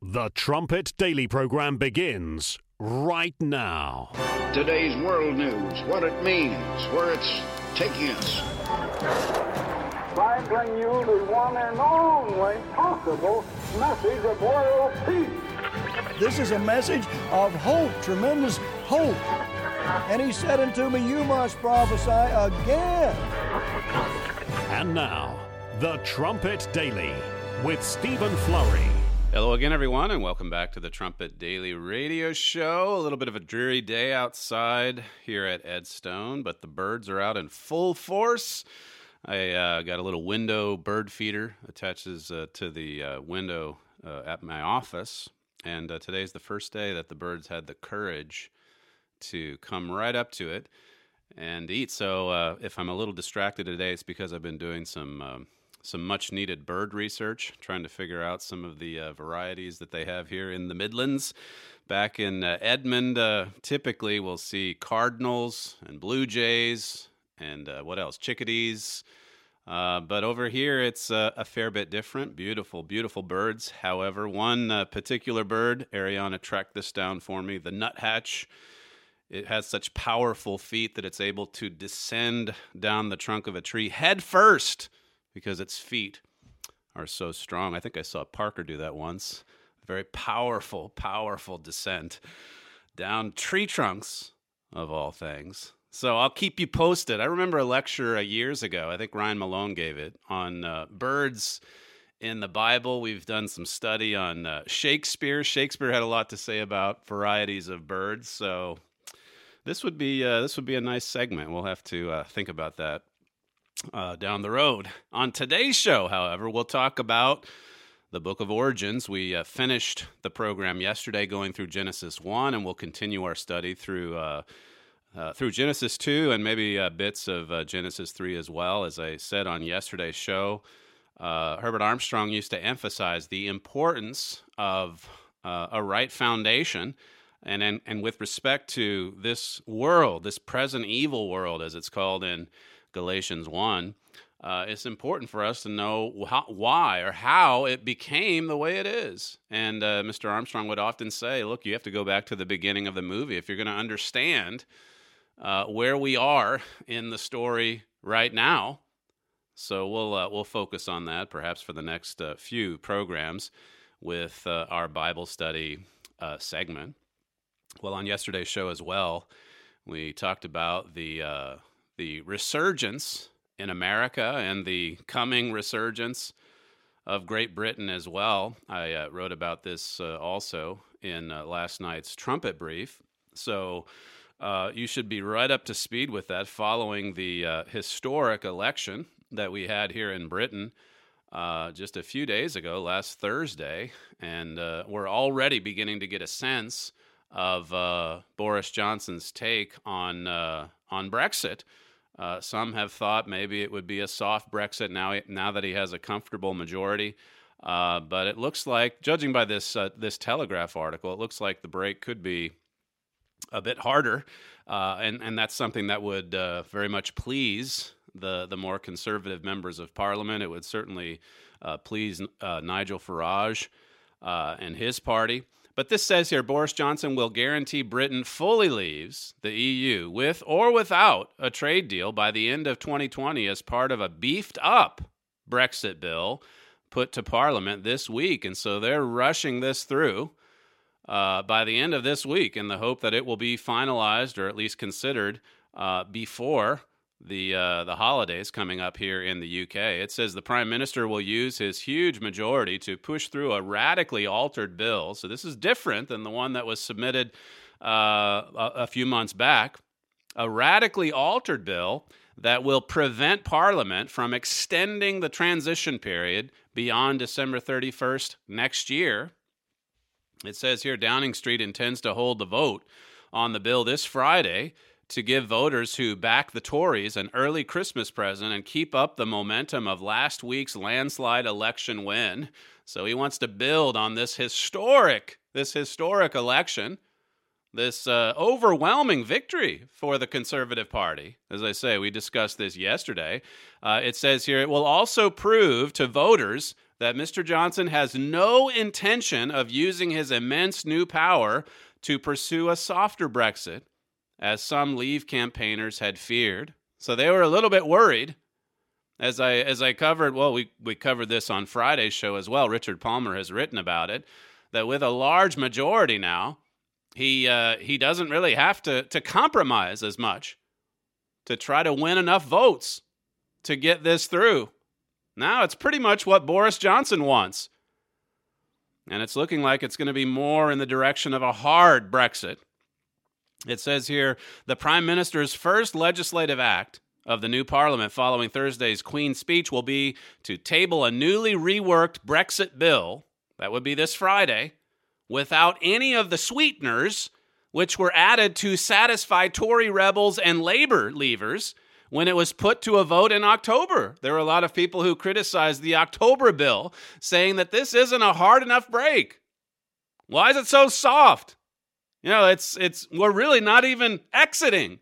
The Trumpet Daily program begins right now. Today's world news, what it means, where it's taking us. I bring you the one and only possible message of world peace. This is a message of hope, tremendous hope. And he said unto me, you must prophesy again. And now, The Trumpet Daily with Stephen Flurry. Hello again, everyone, and welcome back to the Trumpet Daily Radio Show. A little bit of a dreary day outside here at Edstone, but the birds are out in full force. I got a little window bird feeder attaches to the window at my office, and today's the first day that the birds had the courage to come right up to it and eat. So if I'm a little distracted today, it's because I've been doing some much-needed bird research, trying to figure out some of the varieties that they have here in the Midlands. Back in Edmond, typically we'll see cardinals and blue jays and what else? Chickadees. But over here, it's a fair bit different. Beautiful, beautiful birds. However, one particular bird, Ariana tracked this down for me, the nuthatch. It has such powerful feet that it's able to descend down the trunk of a tree head first, because its feet are so strong. I think I saw Parker do that once. Very powerful, powerful descent down tree trunks, of all things. So I'll keep you posted. I remember a lecture years ago, I think Ryan Malone gave it, on birds in the Bible. We've done some study on Shakespeare. Shakespeare had a lot to say about varieties of birds, so this would be a nice segment. We'll have to think about that down the road. On today's show, however, we'll talk about the Book of Origins. We finished the program yesterday going through Genesis 1, and we'll continue our study through Genesis 2 and maybe bits of Genesis 3 as well. As I said on yesterday's show, Herbert Armstrong used to emphasize the importance of a right foundation. And with respect to this world, this present evil world, as it's called in Galatians 1, it's important for us to know why or how it became the way it is. And Mr. Armstrong would often say, look, you have to go back to the beginning of the movie if you're going to understand where we are in the story right now. So we'll focus on that perhaps for the next few programs with our Bible study segment. Well, on yesterday's show as well, we talked about the resurgence in America and the coming resurgence of Great Britain as well. I wrote about this also in last night's Trumpet Brief. So you should be right up to speed with that following the historic election that we had here in Britain just a few days ago, last Thursday. And we're already beginning to get a sense of Boris Johnson's take on Brexit. Some have thought maybe it would be a soft Brexit now that he has a comfortable majority. But it looks like, judging by this Telegraph article, it looks like the break could be a bit harder. And that's something that would very much please the more conservative members of Parliament. It would certainly please Nigel Farage and his party. But this says here, Boris Johnson will guarantee Britain fully leaves the EU with or without a trade deal by the end of 2020 as part of a beefed-up Brexit bill put to Parliament this week. And so they're rushing this through by the end of this week in the hope that it will be finalized or at least considered before the holidays coming up here in the UK. It says the Prime Minister will use his huge majority to push through a radically altered bill. So this is different than the one that was submitted a few months back. A radically altered bill that will prevent Parliament from extending the transition period beyond December 31st next year. It says here Downing Street intends to hold the vote on the bill this Friday to give voters who back the Tories an early Christmas present and keep up the momentum of last week's landslide election win. So he wants to build on this historic election, this overwhelming victory for the Conservative Party. As I say, we discussed this yesterday. It says here, it will also prove to voters that Mr. Johnson has no intention of using his immense new power to pursue a softer Brexit, as some Leave campaigners had feared. So they were a little bit worried. As I covered, well, we covered this on Friday's show as well. Richard Palmer has written about it, that with a large majority now, he doesn't really have to compromise as much to try to win enough votes to get this through. Now it's pretty much what Boris Johnson wants. And it's looking like it's going to be more in the direction of a hard Brexit. It says here, the Prime Minister's first legislative act of the new Parliament following Thursday's Queen's speech will be to table a newly reworked Brexit bill, that would be this Friday, without any of the sweeteners which were added to satisfy Tory rebels and Labour leavers when it was put to a vote in October. There were a lot of people who criticized the October bill, saying that this isn't a hard enough break. Why is it so soft? You know, we're really not even exiting.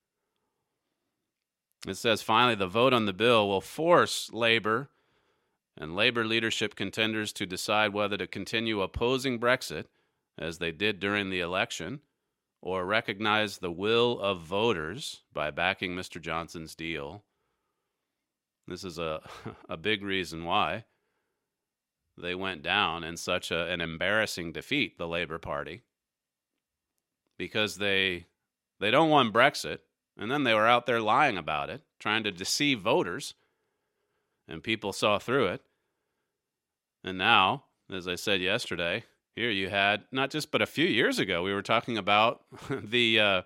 It says, finally, the vote on the bill will force Labour and Labour leadership contenders to decide whether to continue opposing Brexit, as they did during the election, or recognize the will of voters by backing Mr. Johnson's deal. This is a big reason why they went down in such an embarrassing defeat, the Labour Party, because they don't want Brexit, and then they were out there lying about it, trying to deceive voters, and people saw through it. And now, as I said yesterday, here you had, not just but a few years ago, we were talking about the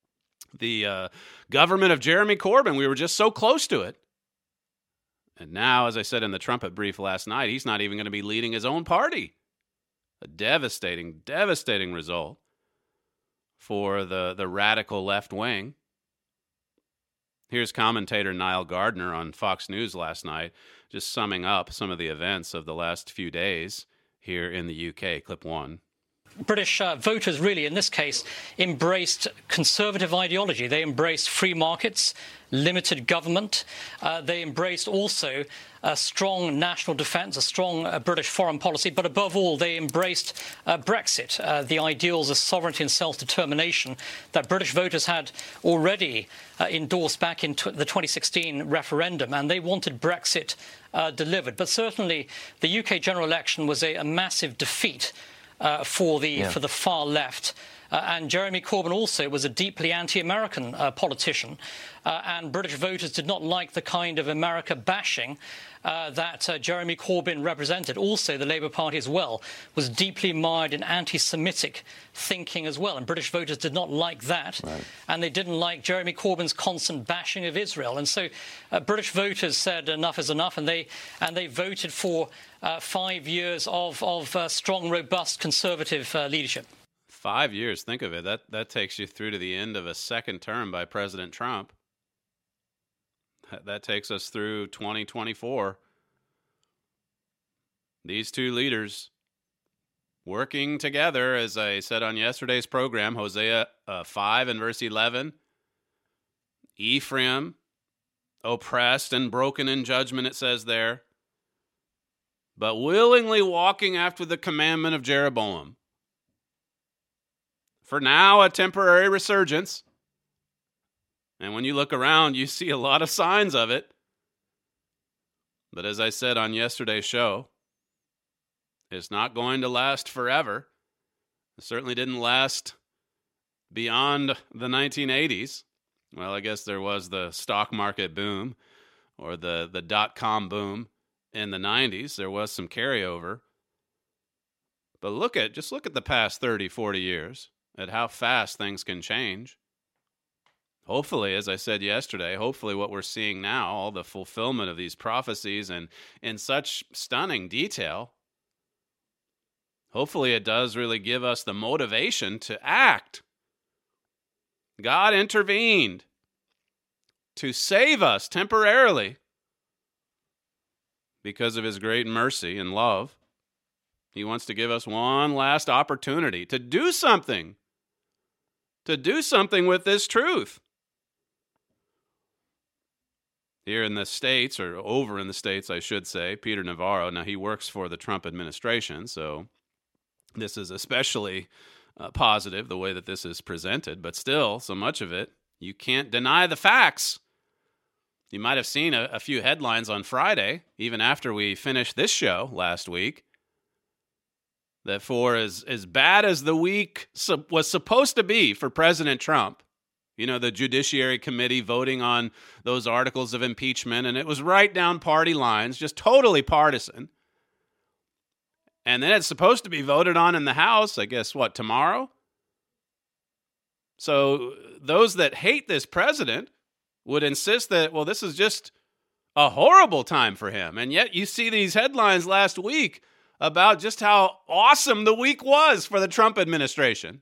government of Jeremy Corbyn. We were just so close to it. And now, as I said in the trumpet brief last night, he's not even going to be leading his own party. A devastating, devastating result for the radical left wing. Here's commentator Niall Gardner on Fox News last night, just summing up some of the events of the last few days here in the UK. Clip 1. British voters really, in this case, embraced conservative ideology. They embraced free markets, limited government. They embraced also a strong national defence, a strong British foreign policy. But above all, they embraced Brexit, the ideals of sovereignty and self-determination that British voters had already endorsed back in the 2016 referendum. And they wanted Brexit delivered. But certainly the UK general election was a massive defeat for the far left. And Jeremy Corbyn also was a deeply anti-American politician. And British voters did not like the kind of America bashing that Jeremy Corbyn represented. Also, the Labour Party as well was deeply mired in anti-Semitic thinking as well. And British voters did not like that. Right. And they didn't like Jeremy Corbyn's constant bashing of Israel. And so British voters said enough is enough. And they voted for 5 years of strong, robust conservative leadership. 5 years, think of it. That takes you through to the end of a second term by President Trump. That takes us through 2024. These two leaders working together, as I said on yesterday's program, Hosea 5 and verse 11. Ephraim, oppressed and broken in judgment, it says there, but willingly walking after the commandment of Jeroboam. For now, a temporary resurgence. And when you look around, you see a lot of signs of it. But as I said on yesterday's show, it's not going to last forever. It certainly didn't last beyond the 1980s. Well, I guess there was the stock market boom or the dot-com boom in the 90s. There was some carryover. But just look at the past 30, 40 years, at how fast things can change. Hopefully, as I said yesterday, hopefully what we're seeing now, all the fulfillment of these prophecies and in such stunning detail, hopefully it does really give us the motivation to act. God intervened to save us temporarily because of his great mercy and love. He wants to give us one last opportunity to do something with this truth. here in the States, or over in the States, I should say, Peter Navarro. Now, he works for the Trump administration, so this is especially positive, the way that this is presented. But still, so much of it, you can't deny the facts. You might have seen a few headlines on Friday, even after we finished this show last week, that for as bad as the week was supposed to be for President Trump, you know, the Judiciary Committee voting on those articles of impeachment, and it was right down party lines, just totally partisan. And then it's supposed to be voted on in the House, I guess, what, tomorrow? So those that hate this president would insist that, well, this is just a horrible time for him. And yet you see these headlines last week about just how awesome the week was for the Trump administration.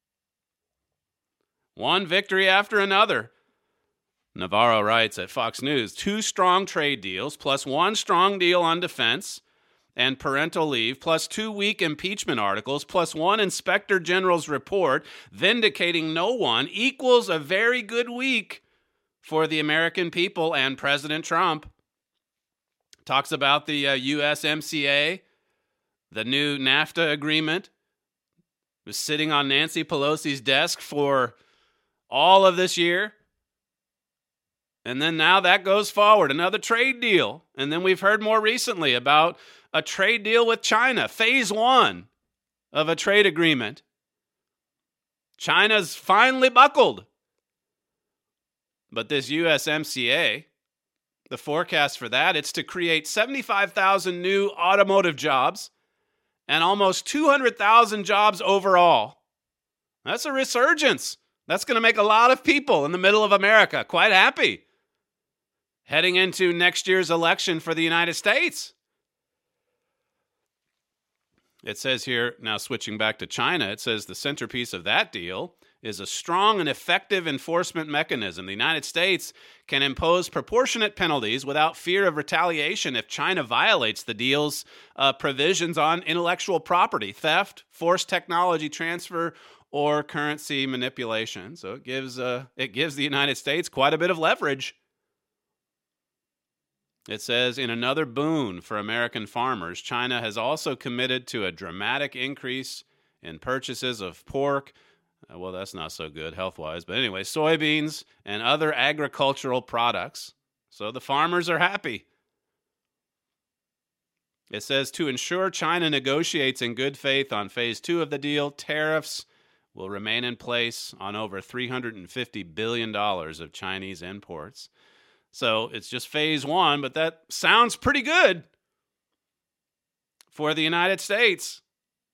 One victory after another. Navarro writes at Fox News, 2 strong trade deals, plus 1 strong deal on defense and parental leave, plus 2 weak impeachment articles, plus 1 inspector general's report vindicating no one, equals a very good week for the American people and President Trump. Talks about the USMCA, the new NAFTA agreement. It was sitting on Nancy Pelosi's desk for all of this year. And then now that goes forward, another trade deal. And then we've heard more recently about a trade deal with China, phase 1 of a trade agreement. China's finally buckled. But this USMCA, the forecast for that, it's to create 75,000 new automotive jobs and almost 200,000 jobs overall. That's a resurgence. That's going to make a lot of people in the middle of America quite happy heading into next year's election for the United States. It says here, now switching back to China, it says the centerpiece of that deal is a strong and effective enforcement mechanism. The United States can impose proportionate penalties without fear of retaliation if China violates the deal's provisions on intellectual property, theft, forced technology transfer, or currency manipulation. So it gives the United States quite a bit of leverage. It says, in another boon for American farmers, China has also committed to a dramatic increase in purchases of pork. Well, that's not so good health-wise. But anyway, soybeans and other agricultural products. So the farmers are happy. It says, to ensure China negotiates in good faith on phase 2 of the deal, tariffs will remain in place on over $350 billion of Chinese imports. So it's just phase 1, but that sounds pretty good for the United States.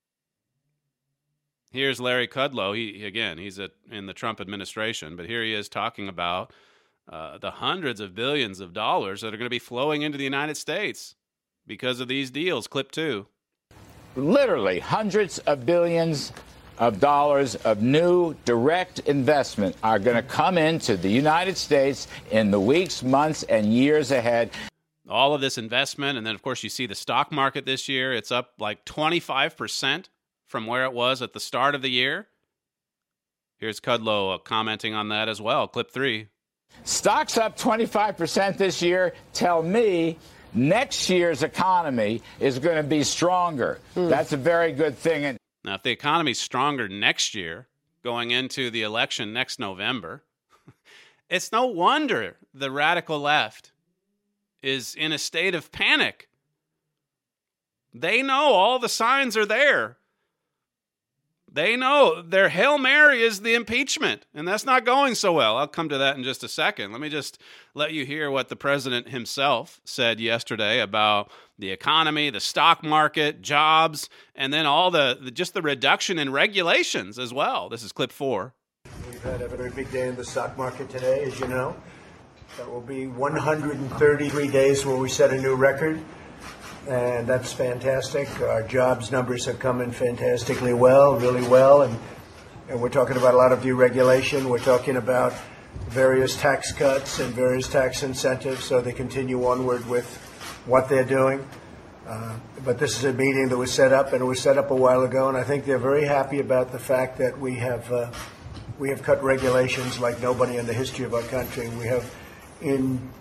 Here's Larry Kudlow. He's in the Trump administration, but here he is talking about the hundreds of billions of dollars that are going to be flowing into the United States because of these deals. Clip 2. Literally hundreds of billions of dollars of new direct investment are going to come into the United States in the weeks, months, and years ahead. All of this investment, and then, of course, you see the stock market this year. It's up like 25% from where it was at the start of the year. Here's Kudlow commenting on that as well. Clip 3. Stocks up 25% this year. Tell me next year's economy is going to be stronger. That's a very good thing. Now, if the economy's stronger next year, going into the election next November, it's no wonder the radical left is in a state of panic. They know all the signs are there. They know their Hail Mary is the impeachment, and that's not going so well. I'll come to that in just a second. Let me just let you hear what the president himself said yesterday about the economy, the stock market, jobs, and then all the reduction in regulations as well. This is clip 4. We've had a very big day in the stock market today, as you know. That will be 133 days where we set a new record. And that's fantastic. Our jobs numbers have come in fantastically well, really well. And we're talking about a lot of deregulation. We're talking about various tax cuts and various tax incentives so they continue onward with what they're doing. But this is a meeting that was set up, and it was set up a while ago. And I think they're very happy about the fact that we have cut regulations like nobody in the history of our country. We have in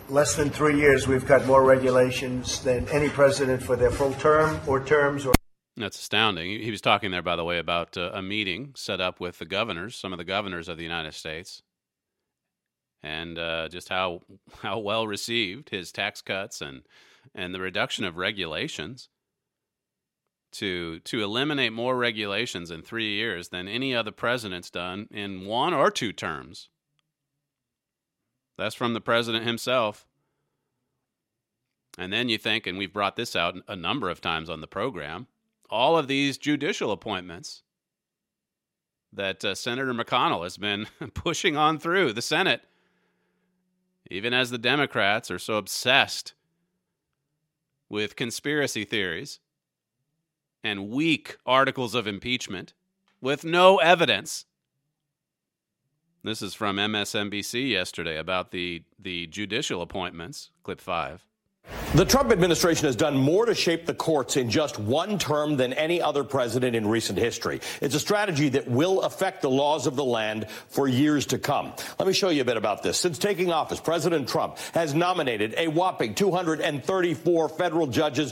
less than 3 years, we've got more regulations than any president for their full term or terms. That's astounding. He was talking there, by the way, about a meeting set up with the governors, some of the governors of the United States, and just how well received his tax cuts and the reduction of regulations to eliminate more regulations in 3 years than any other president's done in 1 or 2 terms. That's from the president himself. And then you think, and we've brought this out a number of times on the program, all of these judicial appointments that Senator McConnell has been pushing on through the Senate, even as the Democrats are so obsessed with conspiracy theories and weak articles of impeachment with no evidence. This is from MSNBC yesterday about the judicial appointments, clip 5. The Trump administration has done more to shape the courts in just 1 term than any other president in recent history. It's a strategy that will affect the laws of the land for years to come. Let me show you a bit about this. Since taking office, President Trump has nominated a whopping 234 federal judges,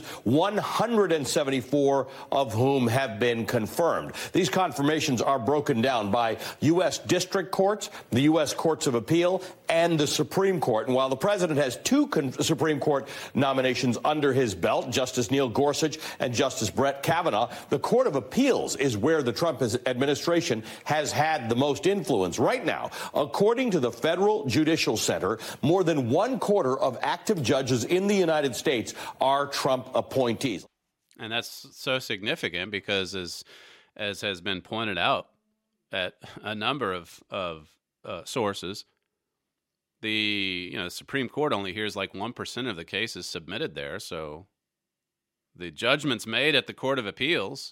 174 of whom have been confirmed. These confirmations are broken down by U.S. district courts, the U.S. courts of appeal, and the Supreme Court. And while the president has 2 Supreme Court nominations under his belt, Justice Neil Gorsuch and Justice Brett Kavanaugh, the Court of Appeals is where the Trump administration has had the most influence. Right now, according to the Federal Judicial Center, more than 1/4 of active judges in the United States are Trump appointees. And that's so significant because, as has been pointed out at a number of sources, the Supreme Court only hears like 1% of the cases submitted there. So the judgments made at the Court of Appeals,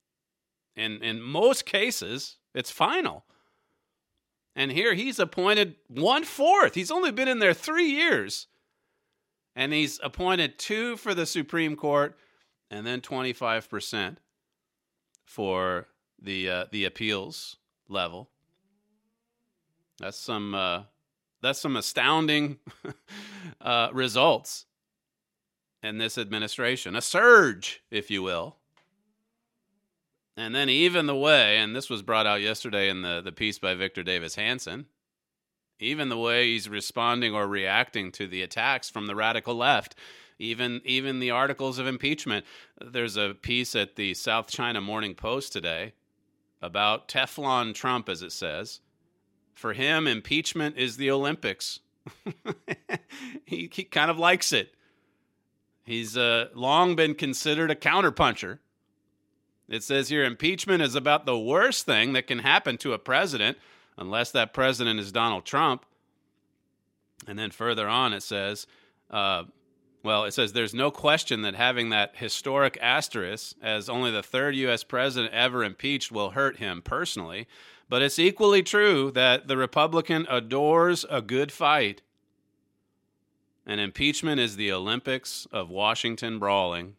in most cases, it's final. And here he's appointed 1/4. He's only been in there 3 years. And he's appointed 2 for the Supreme Court and then 25% for the appeals level. That's some astounding results in this administration. A surge, if you will. And then even the way, and this was brought out yesterday in the piece by Victor Davis Hanson, even the way he's responding or reacting to the attacks from the radical left, even the articles of impeachment. There's a piece at the South China Morning Post today about Teflon Trump, as it says. For him, impeachment is the Olympics. He kind of likes it. He's long been considered a counterpuncher. It says here, impeachment is about the worst thing that can happen to a president, unless that president is Donald Trump. And then further on it says, there's no question that having that historic asterisk as only the 3rd U.S. president ever impeached will hurt him personally. But it's equally true that the Republican adores a good fight. And impeachment is the Olympics of Washington brawling.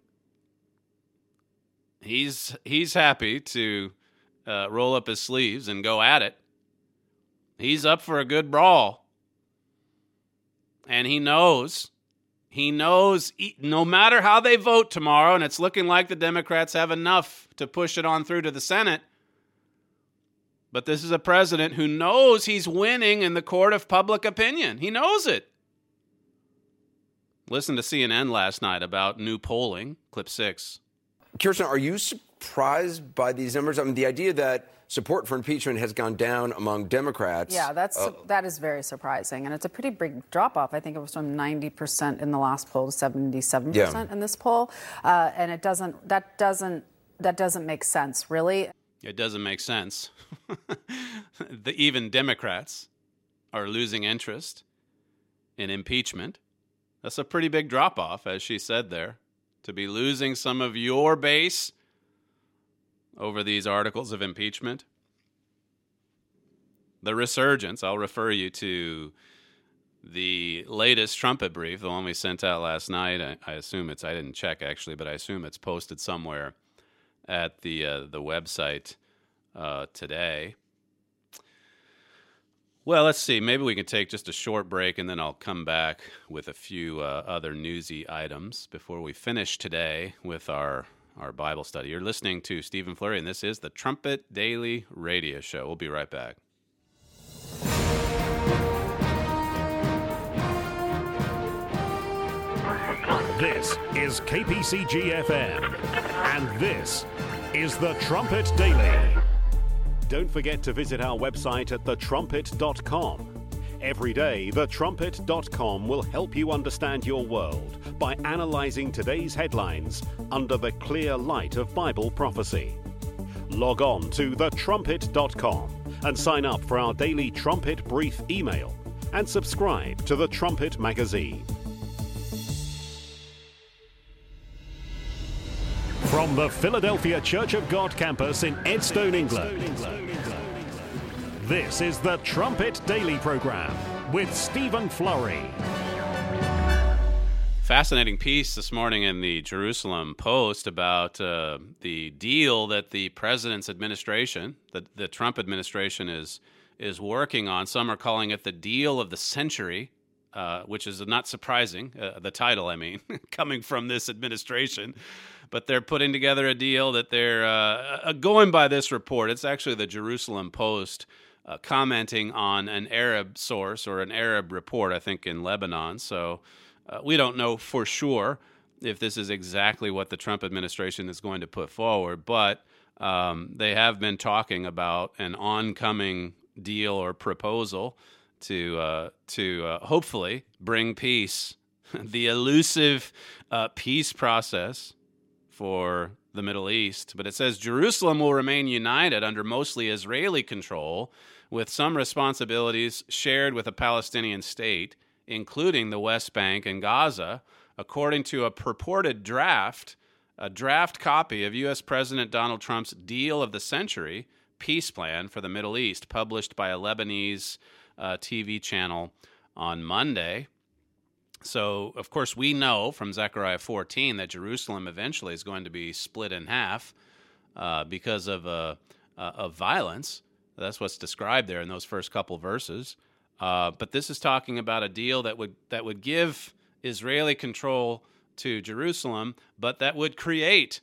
He's happy to roll up his sleeves and go at it. He's up for a good brawl. And he knows no matter how they vote tomorrow, and it's looking like the Democrats have enough to push it on through to the Senate, but this is a president who knows he's winning in the court of public opinion. He knows it. Listen to CNN last night about new polling, clip 6. Kirsten, are you surprised by these numbers? I mean, the idea that support for impeachment has gone down among Democrats. Yeah, that is very surprising. And it's a pretty big drop-off. I think it was from 90% in the last poll to 77% in this poll. And that doesn't make sense, really. It doesn't make sense. Even Democrats are losing interest in impeachment. That's a pretty big drop-off, as she said there, to be losing some of your base over these articles of impeachment. The resurgence, I'll refer you to the latest trumpet brief, the one we sent out last night. I assume I didn't check actually, but I assume it's posted somewhere at the website today. Well, let's see. Maybe we can take just a short break, and then I'll come back with a few other newsy items before we finish today with our Bible study. You're listening to Stephen Flurry, and this is the Trumpet Daily Radio Show. We'll be right back. This is KPCG-FM, and this is the Trumpet Daily. Don't forget to visit our website at thetrumpet.com. Every day, thetrumpet.com will help you understand your world by analyzing today's headlines under the clear light of Bible prophecy. Log on to thetrumpet.com and sign up for our daily Trumpet Brief email and subscribe to the Trumpet magazine. From the Philadelphia Church of God campus in Edstone, England, this is the Trumpet Daily Program with Stephen Flurry. Fascinating piece this morning in the Jerusalem Post about the deal that the president's administration, the Trump administration, is working on. Some are calling it the deal of the century, which is not surprising, the title, I mean, coming from this administration. But they're putting together a deal that they're going by this report. It's actually the Jerusalem Post commenting on an Arab source or an Arab report, I think, in Lebanon. So we don't know for sure if this is exactly what the Trump administration is going to put forward. But they have been talking about an oncoming deal or proposal to hopefully bring peace, the elusive peace process for the Middle East. But it says Jerusalem will remain united under mostly Israeli control, with some responsibilities shared with a Palestinian state, including the West Bank and Gaza, according to a purported draft copy of U.S. President Donald Trump's Deal of the Century peace plan for the Middle East, published by a Lebanese TV channel on Monday. So, of course, we know from Zechariah 14 that Jerusalem eventually is going to be split in half because of violence. That's what's described there in those first couple verses. But this is talking about a deal that would give Israeli control to Jerusalem, but that would create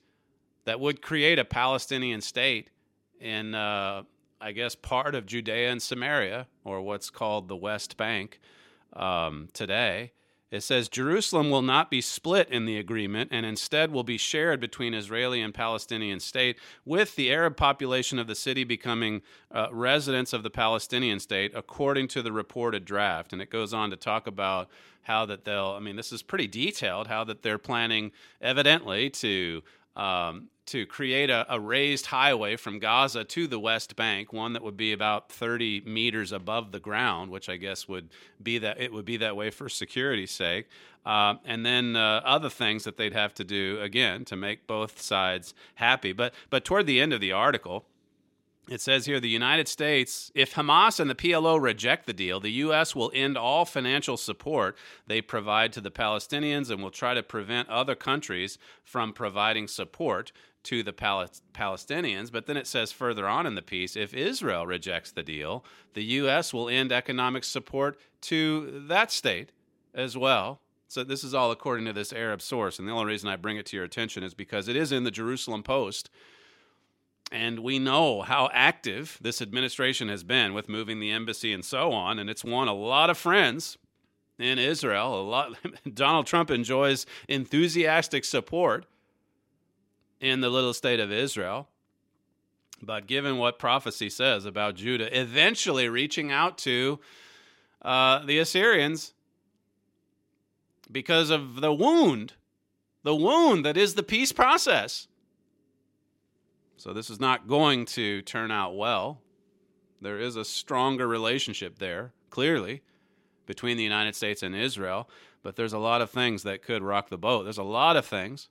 a Palestinian state in, I guess, part of Judea and Samaria, or what's called the West Bank today. It says Jerusalem will not be split in the agreement and instead will be shared between Israeli and Palestinian state, with the Arab population of the city becoming residents of the Palestinian state, according to the reported draft. And it goes on to talk about how that this is pretty detailed, how that they're planning evidently to create a raised highway from Gaza to the West Bank, one that would be about 30 meters above the ground, which I guess would be that way for security's sake. And then other things that they'd have to do, again, to make both sides happy. But toward the end of the article, it says here, the United States, if Hamas and the PLO reject the deal, the U.S. will end all financial support they provide to the Palestinians and will try to prevent other countries from providing support to the Palestinians. But then it says further on in the piece, if Israel rejects the deal, the U.S. will end economic support to that state as well. So this is all according to this Arab source. And the only reason I bring it to your attention is because it is in the Jerusalem Post. And we know how active this administration has been with moving the embassy and so on, and it's won a lot of friends in Israel. Donald Trump enjoys enthusiastic support in the little state of Israel. But given what prophecy says about Judah eventually reaching out to the Assyrians because of the wound that is the peace process. So this is not going to turn out well. There is a stronger relationship there, clearly, between the United States and Israel, but there's a lot of things that could rock the boat. There's a lot of things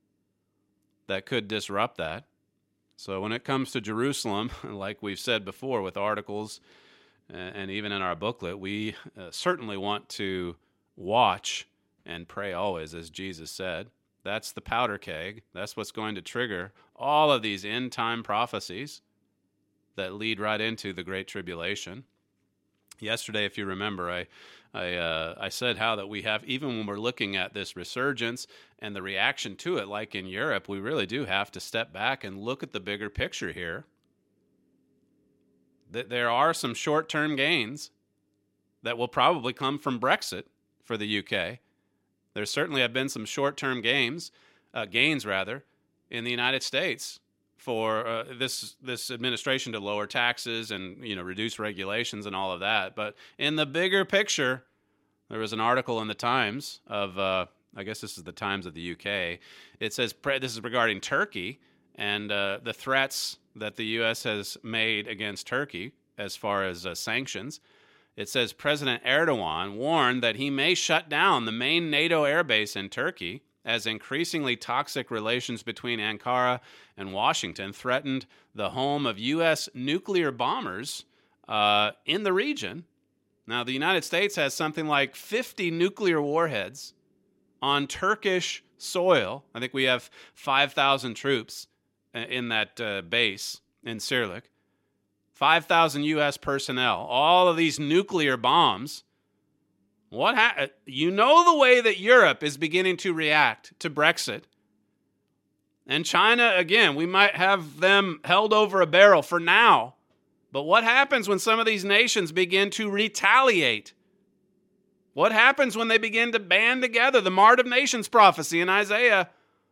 that could disrupt that. So when it comes to Jerusalem, like we've said before with articles and even in our booklet, we certainly want to watch and pray always, as Jesus said. That's the powder keg. That's what's going to trigger all of these end-time prophecies that lead right into the Great Tribulation. Yesterday, if you remember, I said how that we have, even when we're looking at this resurgence and the reaction to it, like in Europe, we really do have to step back and look at the bigger picture here. There are some short-term gains that will probably come from Brexit for the UK. There certainly have been some short-term gains in the United States for this administration to lower taxes and reduce regulations and all of that. But in the bigger picture, there was an article in the Times of I guess this is the Times of the UK. It says this is regarding Turkey and the threats that the U.S. has made against Turkey as far as sanctions. It says President Erdogan warned that he may shut down the main NATO airbase in Turkey as increasingly toxic relations between Ankara and Washington threatened the home of U.S. nuclear bombers in the region. Now, the United States has something like 50 nuclear warheads on Turkish soil. I think we have 5,000 troops in that base in Sirlik. 5,000 U.S. personnel. All of these nuclear bombs. You know the way that Europe is beginning to react to Brexit. And China, again, we might have them held over a barrel for now. But what happens when some of these nations begin to retaliate? What happens when they begin to band together? The Mart of Nations prophecy in Isaiah.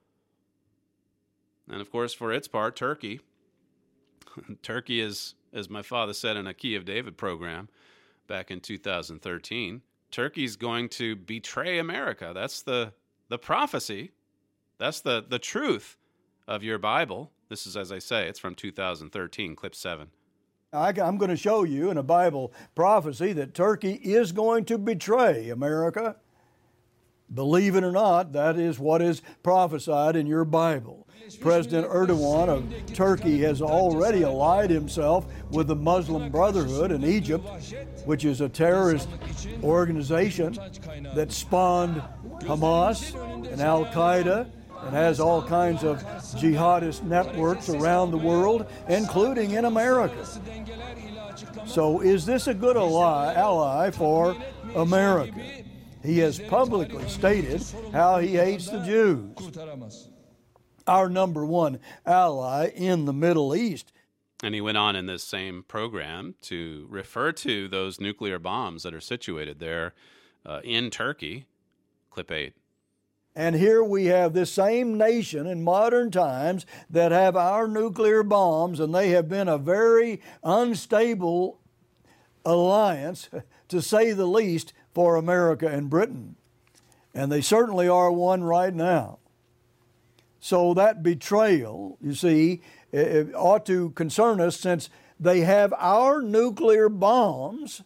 And of course, for its part, Turkey. Turkey is, as my father said in a Key of David program back in 2013, Turkey's going to betray America. That's the prophecy. That's the truth of your Bible. This is, as I say, it's from 2013, clip 7. I'm going to show you in a Bible prophecy that Turkey is going to betray America. Believe it or not, that is what is prophesied in your Bible. President Erdogan of Turkey has already allied himself with the Muslim Brotherhood in Egypt, which is a terrorist organization that spawned Hamas and Al-Qaeda and has all kinds of jihadist networks around the world, including in America. So is this a good ally for America? He has publicly stated how he hates the Jews, our number one ally in the Middle East. And he went on in this same program to refer to those nuclear bombs that are situated there in Turkey. Clip 8. And here we have this same nation in modern times that have our nuclear bombs, and they have been a very unstable alliance, to say the least, for America and Britain. And they certainly are one right now. So that betrayal, you see, it ought to concern us, since they have our nuclear bombs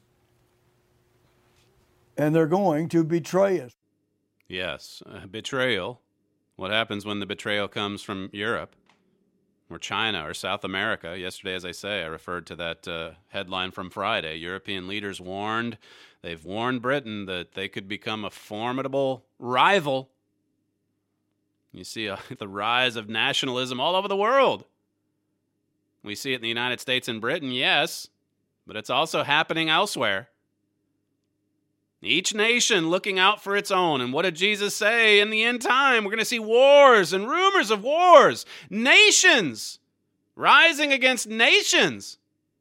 and they're going to betray us. Yes, betrayal. What happens when the betrayal comes from Europe or China or South America? Yesterday, as I say, I referred to that headline from Friday. European leaders they've warned Britain that they could become a formidable rival. You see the rise of nationalism all over the world. We see it in the United States and Britain, yes, but it's also happening elsewhere. Each nation looking out for its own. And what did Jesus say? In the end time, we're going to see wars and rumors of wars. Nations rising against nations.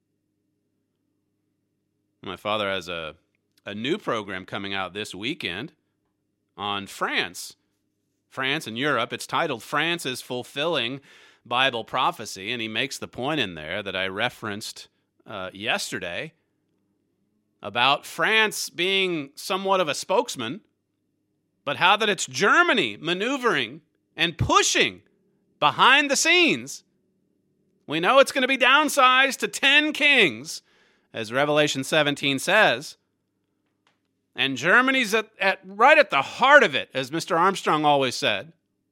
My father has a new program coming out this weekend on France. France and Europe. It's titled France is Fulfilling Bible Prophecy. And he makes the point in there that I referenced yesterday about France being somewhat of a spokesman, but how that it's Germany maneuvering and pushing behind the scenes. We know it's going to be downsized to 10 kings, as Revelation 17 says. And Germany's right at the heart of it, as Mr. Armstrong always said.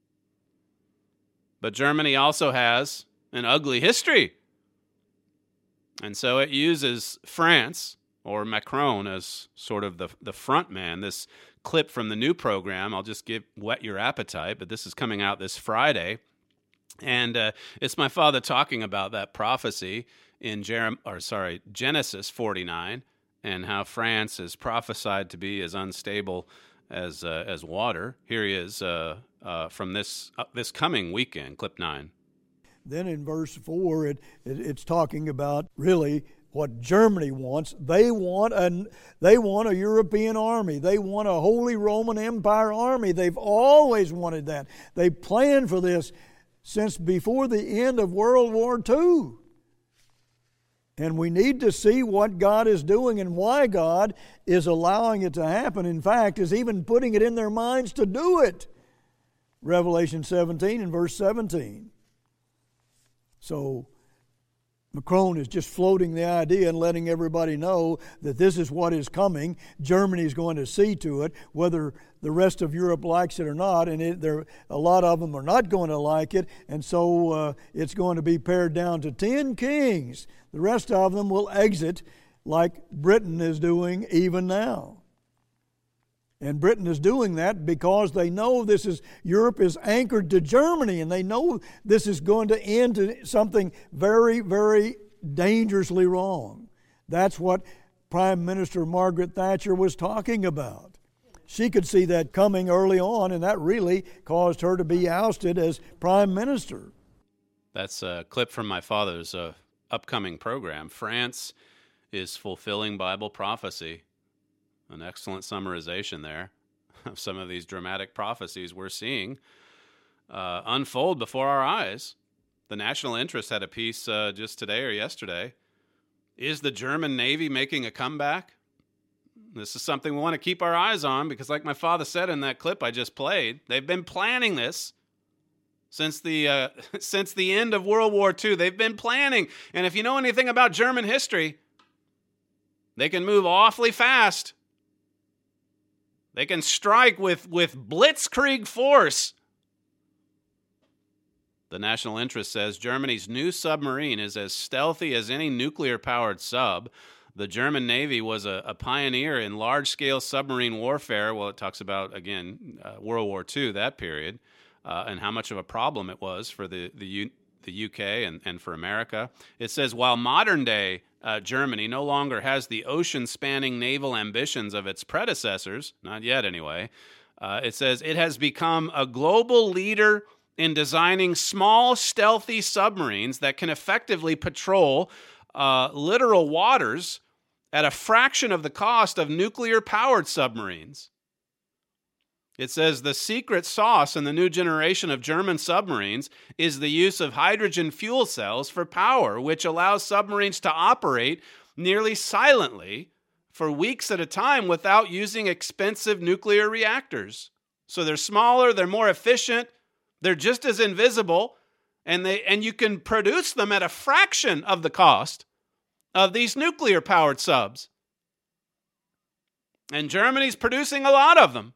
But Germany also has an ugly history. And so it uses France, or Macron, as sort of the front man. This clip from the new program, I'll just whet your appetite, but this is coming out this Friday. And it's my father talking about that prophecy in Genesis 49, and how France is prophesied to be as unstable as water. Here he is from this coming weekend, clip 9. Then in verse 4, it's talking about really what Germany wants. They want a European army. They want a Holy Roman Empire army. They've always wanted that. They planned for this since before the end of World War II. And we need to see what God is doing and why God is allowing it to happen. In fact, is even putting it in their minds to do it. Revelation 17 and verse 17. So Macron is just floating the idea and letting everybody know that this is what is coming. Germany is going to see to it, whether the rest of Europe likes it or not, and a lot of them are not going to like it, and so it's going to be pared down to 10 kings. The rest of them will exit like Britain is doing even now. And Britain is doing that because they know Europe is anchored to Germany, and they know this is going to end to something very, very dangerously wrong. That's what Prime Minister Margaret Thatcher was talking about. She could see that coming early on, and that really caused her to be ousted as Prime Minister. That's a clip from my father's upcoming program. France is fulfilling Bible prophecy. An excellent summarization there of some of these dramatic prophecies we're seeing unfold before our eyes. The National Interest had a piece just today or yesterday. Is the German Navy making a comeback? This is something we want to keep our eyes on because, like my father said in that clip I just played, they've been planning this since the end of World War II. They've been planning. And if you know anything about German history, they can move awfully fast. They can strike with blitzkrieg force. The National Interest says Germany's new submarine is as stealthy as any nuclear-powered sub. The German Navy was a pioneer in large-scale submarine warfare. Well, it talks about, again, World War II, that period, and how much of a problem it was for the UK and for America. It says, while modern-day Germany no longer has the ocean-spanning naval ambitions of its predecessors, not yet anyway, it says it has become a global leader in designing small, stealthy submarines that can effectively patrol littoral waters at a fraction of the cost of nuclear-powered submarines. It says the secret sauce in the new generation of German submarines is the use of hydrogen fuel cells for power, which allows submarines to operate nearly silently for weeks at a time without using expensive nuclear reactors. So they're smaller, they're more efficient, they're just as invisible, and you can produce them at a fraction of the cost of these nuclear-powered subs. And Germany's producing a lot of them.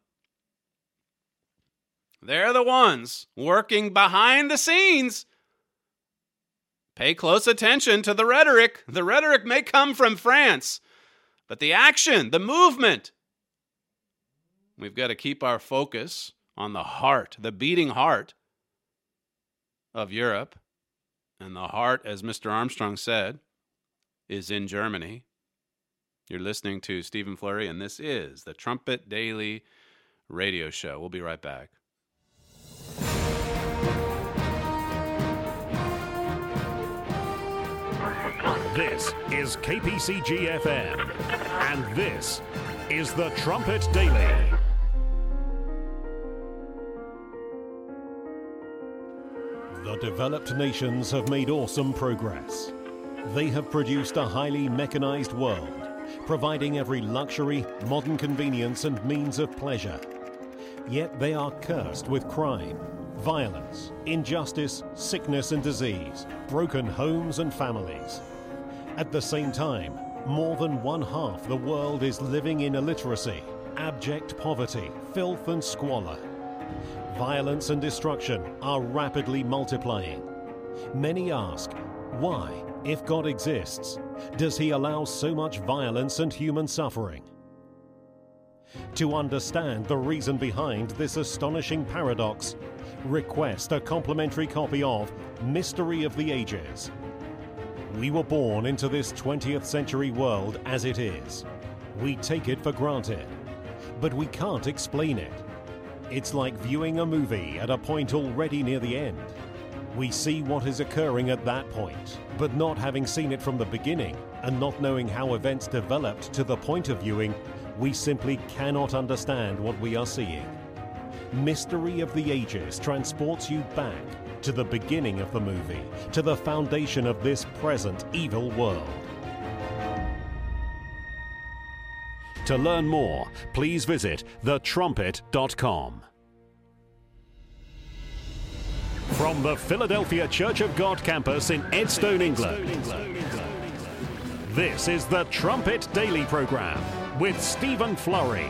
They're the ones working behind the scenes. Pay close attention to the rhetoric. The rhetoric may come from France, but the action, the movement, we've got to keep our focus on the heart, the beating heart of Europe. And the heart, as Mr. Armstrong said, is in Germany. You're listening to Stephen Flurry, and this is the Trumpet Daily Radio Show. We'll be right back. This is KPCG FM, and this is the Trumpet Daily. The developed nations have made awesome progress. They have produced a highly mechanized world, providing every luxury, modern convenience, and means of pleasure. Yet they are cursed with crime, violence, injustice, sickness and disease, broken homes and families. At the same time, more than one-half the world is living in illiteracy, abject poverty, filth and squalor. Violence and destruction are rapidly multiplying. Many ask, why, if God exists, does he allow so much violence and human suffering? To understand the reason behind this astonishing paradox, request a complimentary copy of Mystery of the Ages. We were born into this 20th century world as it is. We take it for granted, but we can't explain it. It's like viewing a movie at a point already near the end. We see what is occurring at that point, but not having seen it from the beginning and not knowing how events developed to the point of viewing, we simply cannot understand what we are seeing. Mystery of the Ages transports you back to the beginning of the movie, to the foundation of this present evil world. To learn more, please visit thetrumpet.com. From the Philadelphia Church of God campus in Edstone, England, this is the Trumpet Daily Program with Stephen Flurry.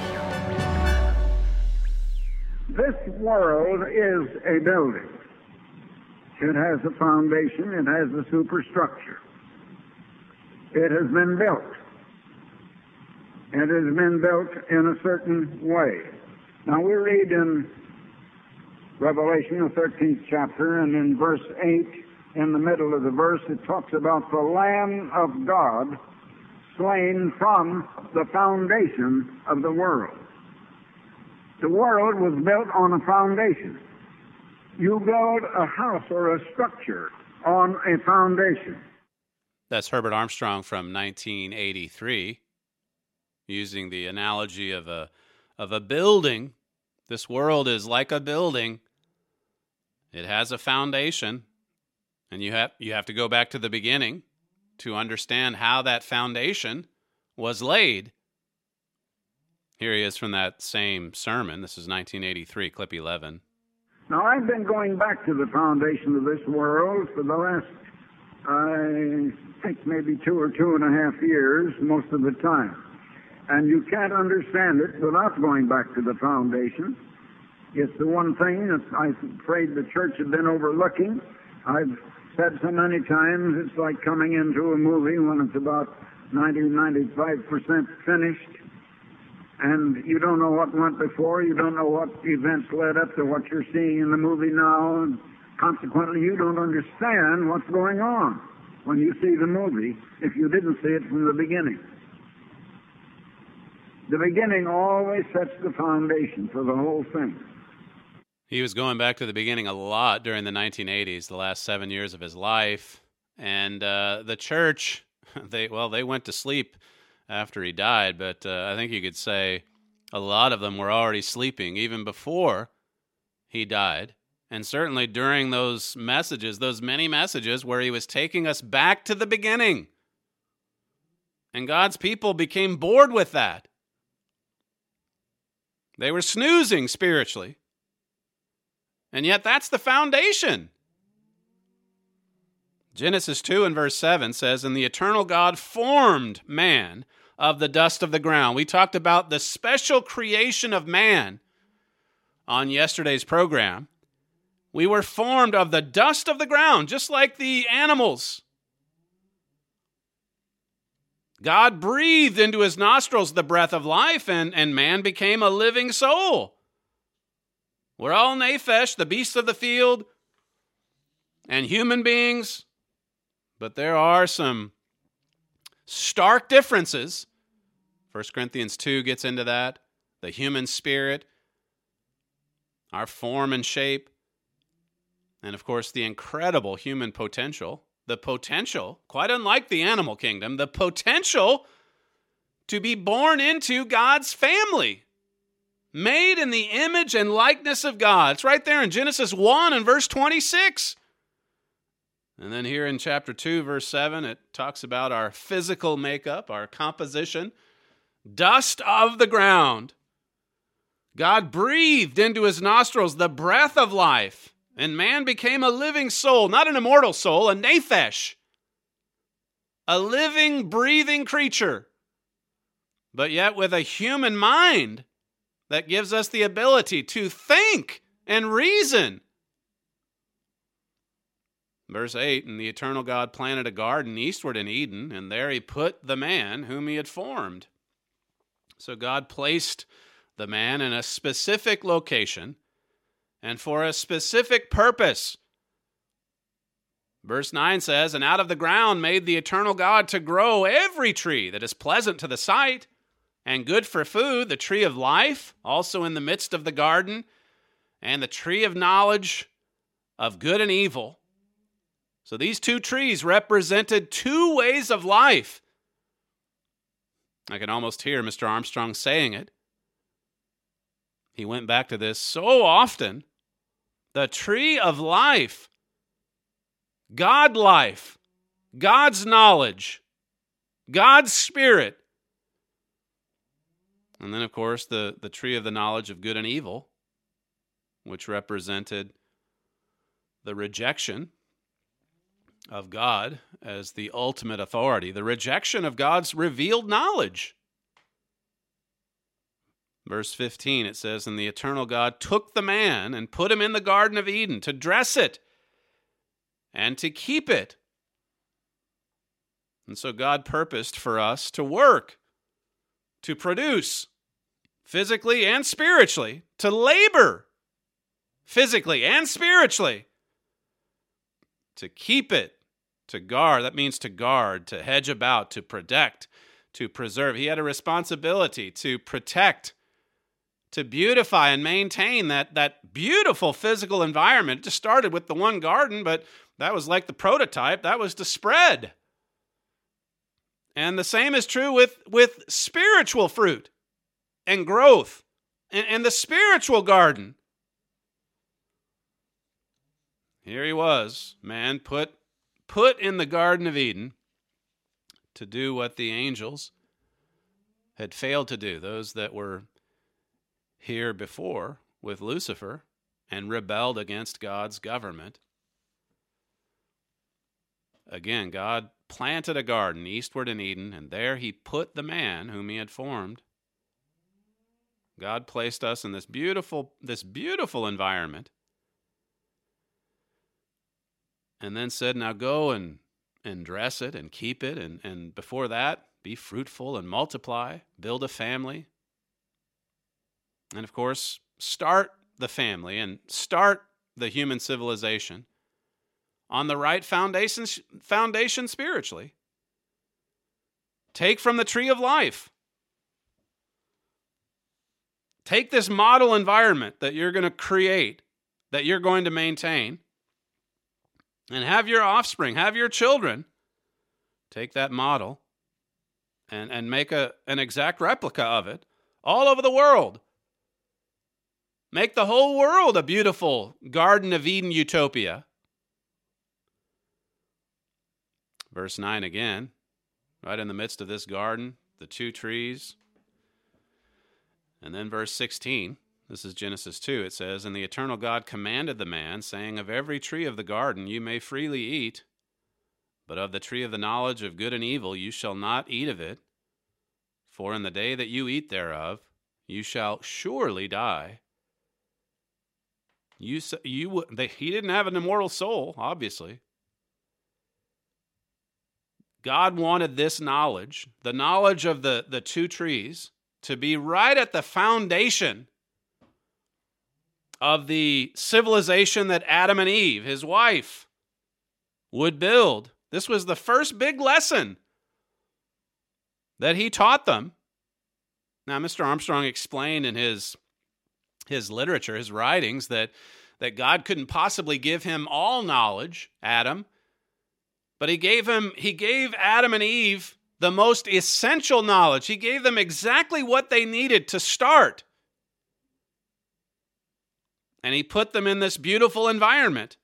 This world is a building. It has a foundation. It has a superstructure. It has been built. It has been built in a certain way. Now we read in Revelation, the 13th chapter, and in verse 8, in the middle of the verse, it talks about the Lamb of God slain from the foundation of the world. The world was built on a foundation. You build a house or a structure on a foundation. That's Herbert Armstrong from 1983, using the analogy of a building. This world is like a building. It has a foundation, and you have to go back to the beginning to understand how that foundation was laid. Here he is from that same sermon. This is 1983, clip 11. Now, I've been going back to the foundation of this world for the last, I think, maybe 2 or 2.5 years, most of the time. And you can't understand it without going back to the foundation. It's the one thing that I'm afraid the church has been overlooking. I've said so many times, it's like coming into a movie when it's about 90-95% finished, and you don't know what went before, you don't know what events led up to what you're seeing in the movie now, and consequently you don't understand what's going on when you see the movie if you didn't see it from the beginning. The beginning always sets the foundation for the whole thing. He was going back to the beginning a lot during the 1980s, the last 7 years of his life. And the church, they went to sleep after he died, but I think you could say a lot of them were already sleeping even before he died. And certainly during those messages, those many messages where he was taking us back to the beginning. And God's people became bored with that. They were snoozing spiritually. And yet that's the foundation. Genesis 2 and verse 7 says, "And the eternal God formed man of the dust of the ground." We talked about the special creation of man on yesterday's program. We were formed of the dust of the ground, just like the animals. God breathed into his nostrils the breath of life, and man became a living soul. We're all nephesh, the beasts of the field, and human beings, but there are some stark differences. 1 Corinthians 2 gets into that. The human spirit, our form and shape, and of course the incredible human potential. The potential, quite unlike the animal kingdom, the potential to be born into God's family. Made in the image and likeness of God. It's right there in Genesis 1 and verse 26. And then here in chapter 2, verse 7, it talks about our physical makeup, our composition. Dust of the ground. God breathed into his nostrils the breath of life, and man became a living soul, not an immortal soul, a nephesh. A living, breathing creature, but yet with a human mind that gives us the ability to think and reason. Verse 8, "And the eternal God planted a garden eastward in Eden, and there he put the man whom he had formed." So God placed the man in a specific location and for a specific purpose. Verse 9 says, "And out of the ground made the eternal God to grow every tree that is pleasant to the sight and good for food, the tree of life, also in the midst of the garden, and the tree of knowledge of good and evil." So these two trees represented two ways of life. I can almost hear Mr. Armstrong saying it. He went back to this so often. The tree of life, God life, God's knowledge, God's spirit. And then, of course, the tree of the knowledge of good and evil, which represented the rejection of God as the ultimate authority, the rejection of God's revealed knowledge. Verse 15, it says, "And the eternal God took the man and put him in the Garden of Eden to dress it and to keep it." And so God purposed for us to work, to produce, physically and spiritually, to labor, physically and spiritually, to keep it, to guard. That means to guard, to hedge about, to protect, to preserve. He had a responsibility to protect, to beautify and maintain that beautiful physical environment. It just started with the one garden, but that was like the prototype. That was to spread. And the same is true with spiritual fruit and growth and the spiritual garden. Here he was, man, put in the Garden of Eden to do what the angels had failed to do, those that were here before with Lucifer and rebelled against God's government. Again, God planted a garden eastward in Eden, and there he put the man whom he had formed. God placed us in this beautiful environment, and then said, "Now go and dress it and keep it, and before that, be fruitful and multiply, build a family." And of course, start the family and start the human civilization on the right foundation spiritually. Take from the tree of life. Take this model environment that you're going to create, that you're going to maintain, and have your offspring, have your children take that model and make an exact replica of it all over the world. Make the whole world a beautiful Garden of Eden utopia. Verse 9 again, right in the midst of this garden, the two trees. And then verse 16, this is Genesis 2, it says, "And the eternal God commanded the man, saying, Of every tree of the garden you may freely eat, but of the tree of the knowledge of good and evil you shall not eat of it. For in the day that you eat thereof, you shall surely die." He didn't have an immortal soul, obviously. God wanted this knowledge, the knowledge of the two trees, to be right at the foundation of the civilization that Adam and Eve, his wife, would build. This was the first big lesson that he taught them. Now, Mr. Armstrong explained in his literature, his writings, that God couldn't possibly give him all knowledge, Adam, but he gave Adam and Eve the most essential knowledge. He gave them exactly what they needed to start. And he put them in this beautiful environment.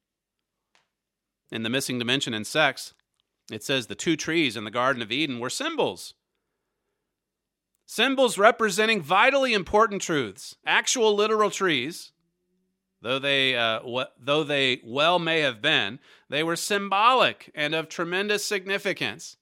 In The Missing Dimension in Sex, it says the two trees in the Garden of Eden were symbols. Symbols representing vitally important truths. Actual literal trees, though they well may have been, they were symbolic and of tremendous significance.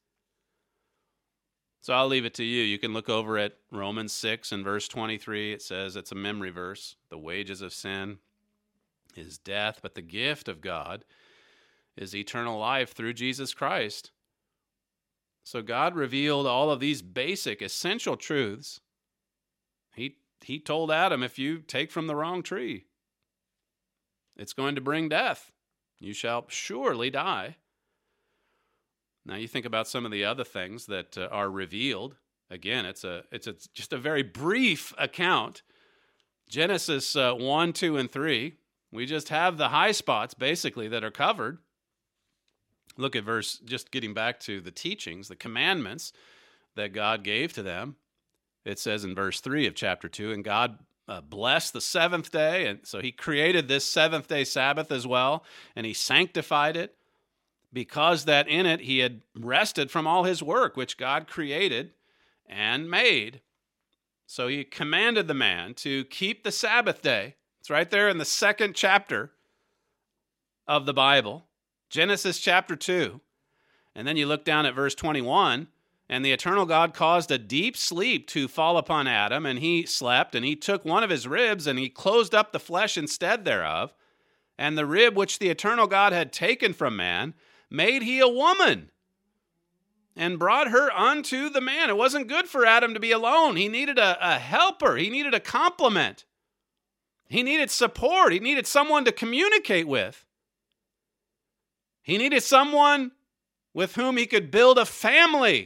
So I'll leave it to you. You can look over at Romans 6 and verse 23. It says, it's a memory verse. The wages of sin is death, but the gift of God is eternal life through Jesus Christ. So God revealed all of these basic, essential truths. He told Adam, if you take from the wrong tree, it's going to bring death. You shall surely die. Now you think about some of the other things that are revealed. Again, it's just a very brief account. Genesis 1, 2, and 3. We just have the high spots, basically, that are covered. Look at verse, just getting back to the teachings, the commandments that God gave to them. It says in verse 3 of chapter 2, and God blessed the seventh day, and so he created this seventh-day Sabbath as well, and he sanctified it, because that in it he had rested from all his work, which God created and made. So he commanded the man to keep the Sabbath day. It's right there in the second chapter of the Bible, Genesis chapter 2. And then you look down at verse 21, and the eternal God caused a deep sleep to fall upon Adam, and he slept, and he took one of his ribs, and he closed up the flesh instead thereof. And the rib which the eternal God had taken from man made he a woman, and brought her unto the man. It wasn't good for Adam to be alone. He needed a helper. He needed a complement. He needed support. He needed someone to communicate with. He needed someone with whom he could build a family.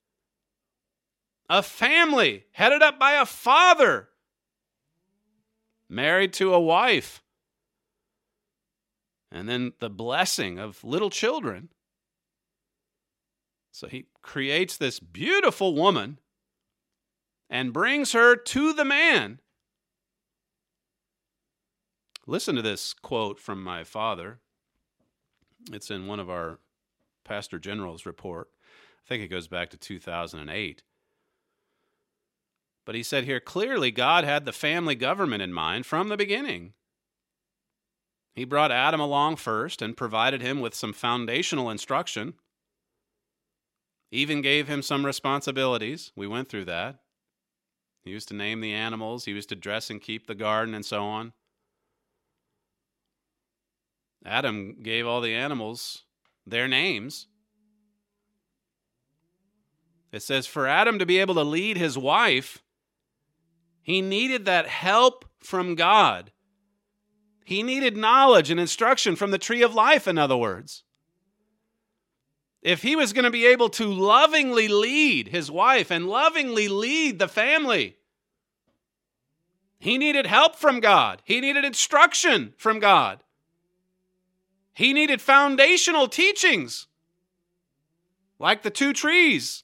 A family headed up by a father, married to a wife. And then the blessing of little children. So he creates this beautiful woman and brings her to the man. Listen to this quote from my father. It's in one of our Pastor General's report. I think it goes back to 2008. But he said here, clearly God had the family government in mind from the beginning. He brought Adam along first and provided him with some foundational instruction. Even gave him some responsibilities. We went through that. He was to name the animals. He was to dress and keep the garden and so on. Adam gave all the animals their names. It says, for Adam to be able to lead his wife, he needed that help from God. He needed knowledge and instruction from the tree of life, in other words. If he was going to be able to lovingly lead his wife and lovingly lead the family, he needed help from God. He needed instruction from God. He needed foundational teachings, like the two trees.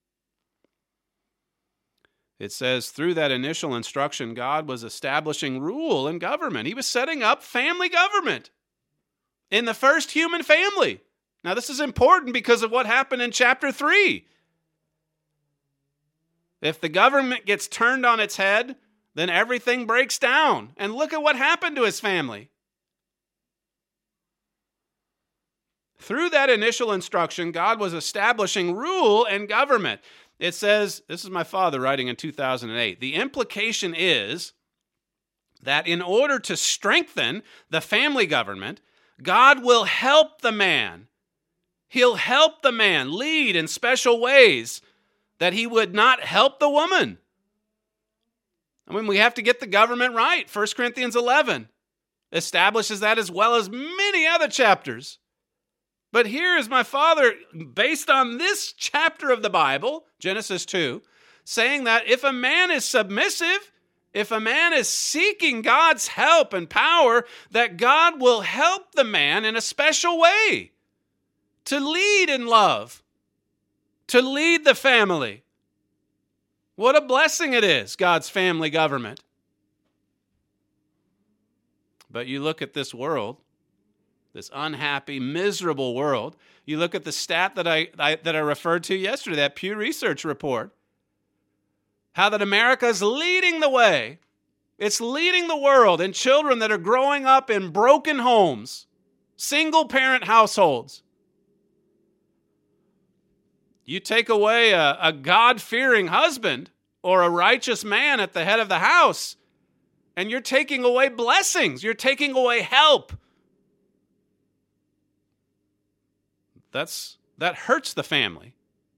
It says, through that initial instruction, God was establishing rule and government. He was setting up family government in the first human family. Now, this is important because of what happened in chapter 3. If the government gets turned on its head, then everything breaks down. And look at what happened to his family. Through that initial instruction, God was establishing rule and government. It says, this is my father writing in 2008, the implication is that in order to strengthen the family government, God will help the man. He'll help the man lead in special ways that he would not help the woman. I mean, we have to get the government right. 1 Corinthians 11 establishes that, as well as many other chapters. But here is my father, based on this chapter of the Bible, Genesis 2, saying that if a man is submissive, if a man is seeking God's help and power, that God will help the man in a special way to lead in love, to lead the family. What a blessing it is, God's family government. But you look at this world, this unhappy, miserable world. You look at the stat that I referred to yesterday, that Pew Research report, how that America is leading the way. It's leading the world in children that are growing up in broken homes, single-parent households. You take away a God-fearing husband or a righteous man at the head of the house, and you're taking away blessings. You're taking away help. That hurts the family.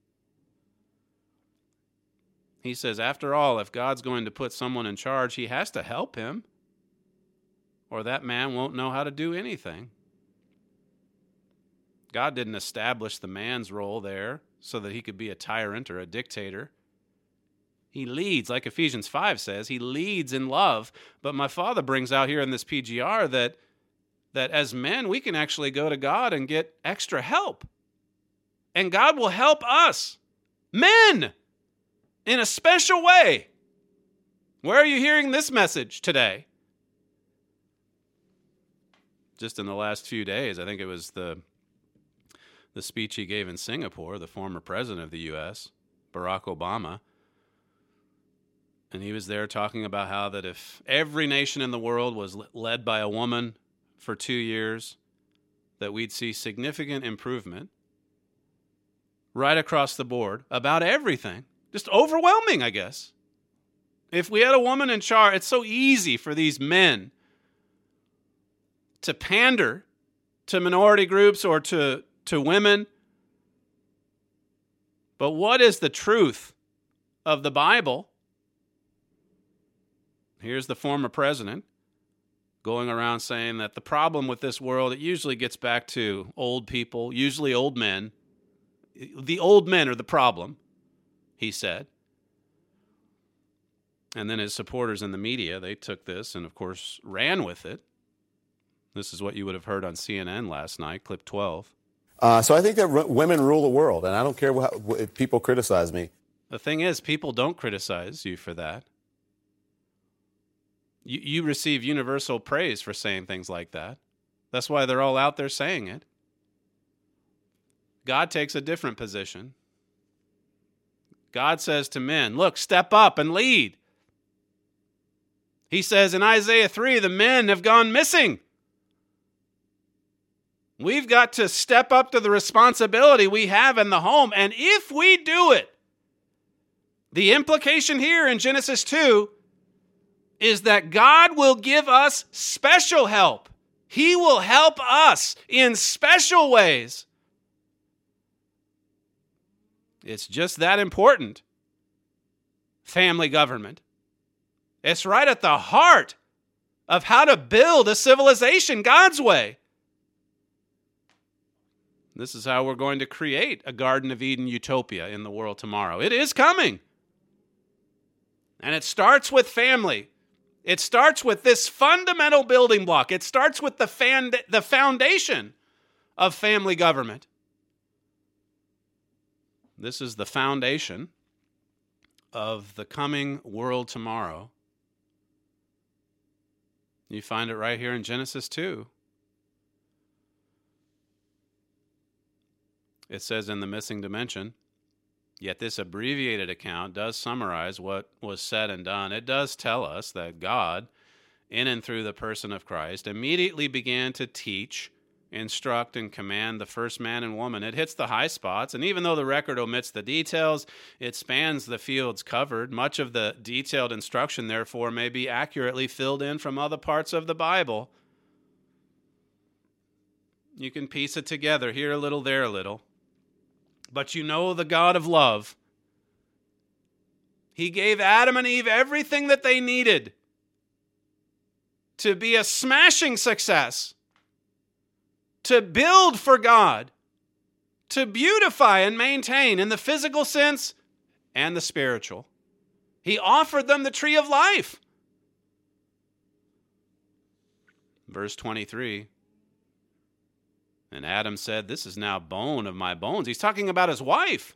He says, after all, if God's going to put someone in charge, he has to help him, or that man won't know how to do anything. God didn't establish the man's role there so that he could be a tyrant or a dictator. He leads, like Ephesians 5 says, he leads in love. But my father brings out here in this PGR that as men, we can actually go to God and get extra help. And God will help us, men, in a special way. Where are you hearing this message today? Just in the last few days, I think it was the speech he gave in Singapore, the former president of the U.S., Barack Obama. And he was there talking about how that if every nation in the world was led by a woman for 2 years, that we'd see significant improvement right across the board about everything. Just overwhelming, I guess. If we had a woman in charge, it's so easy for these men to pander to minority groups or to women. But what is the truth of the Bible? Here's the former president going around saying that the problem with this world, it usually gets back to old people, usually old men. The old men are the problem, he said. And then his supporters in the media, they took this and, of course, ran with it. This is what you would have heard on CNN last night, clip 12. So I think that women rule the world, and I don't care if people criticize me. The thing is, people don't criticize you for that. You receive universal praise for saying things like that. That's why they're all out there saying it. God takes a different position. God says to men, look, step up and lead. He says in Isaiah 3, the men have gone missing. We've got to step up to the responsibility we have in the home. And if we do it, the implication here in Genesis 2 is that God will give us special help. He will help us in special ways. It's just that important. Family government. It's right at the heart of how to build a civilization God's way. This is how we're going to create a Garden of Eden utopia in the world tomorrow. It is coming. And it starts with family. It starts with this fundamental building block. It starts with the foundation of family government. This is the foundation of the coming world tomorrow. You find it right here in Genesis 2. It says in the missing dimension, yet this abbreviated account does summarize what was said and done. It does tell us that God, in and through the person of Christ, immediately began to teach, instruct, and command the first man and woman. It hits the high spots, and even though the record omits the details, it spans the fields covered. Much of the detailed instruction, therefore, may be accurately filled in from other parts of the Bible. You can piece it together, here a little, there a little. But you know the God of love. He gave Adam and Eve everything that they needed to be a smashing success, to build for God, to beautify and maintain in the physical sense and the spiritual. He offered them the tree of life. Verse 23. And Adam said, this is now bone of my bones. He's talking about his wife.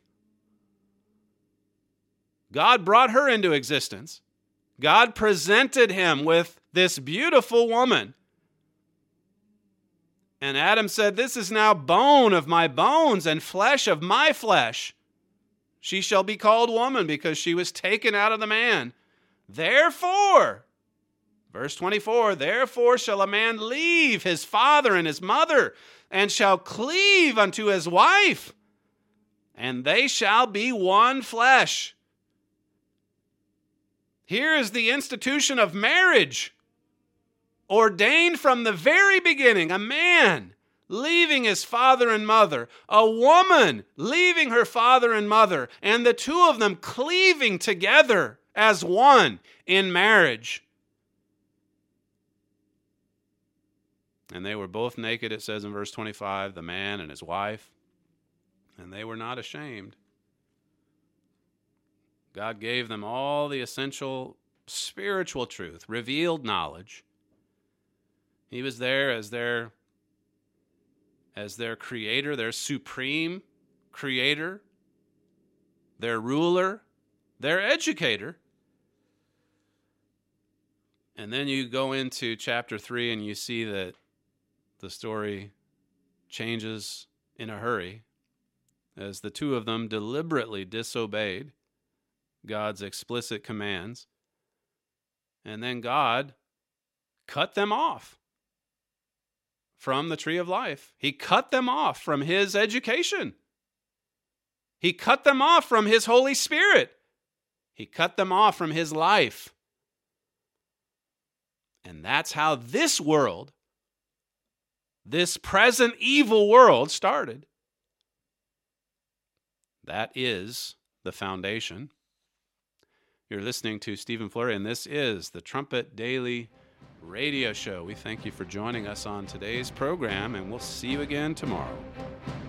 God brought her into existence. God presented him with this beautiful woman. And Adam said, this is now bone of my bones and flesh of my flesh. She shall be called woman because she was taken out of the man. Therefore, verse 24, therefore shall a man leave his father and his mother, and shall cleave unto his wife, and they shall be one flesh. Here is the institution of marriage, ordained from the very beginning. A man leaving his father and mother, a woman leaving her father and mother, and the two of them cleaving together as one in marriage. And they were both naked, it says in verse 25, the man and his wife, and they were not ashamed. God gave them all the essential spiritual truth, revealed knowledge. He was there as their creator, their supreme creator, their ruler, their educator. And then you go into chapter 3 and you see that the story changes in a hurry as the two of them deliberately disobeyed God's explicit commands. And then God cut them off from the tree of life. He cut them off from his education. He cut them off from his Holy Spirit. He cut them off from his life. And that's how this world, this present evil world, started. That is the foundation. You're listening to Stephen Flurry, and this is the Trumpet Daily Radio Show. We thank you for joining us on today's program, and we'll see you again tomorrow.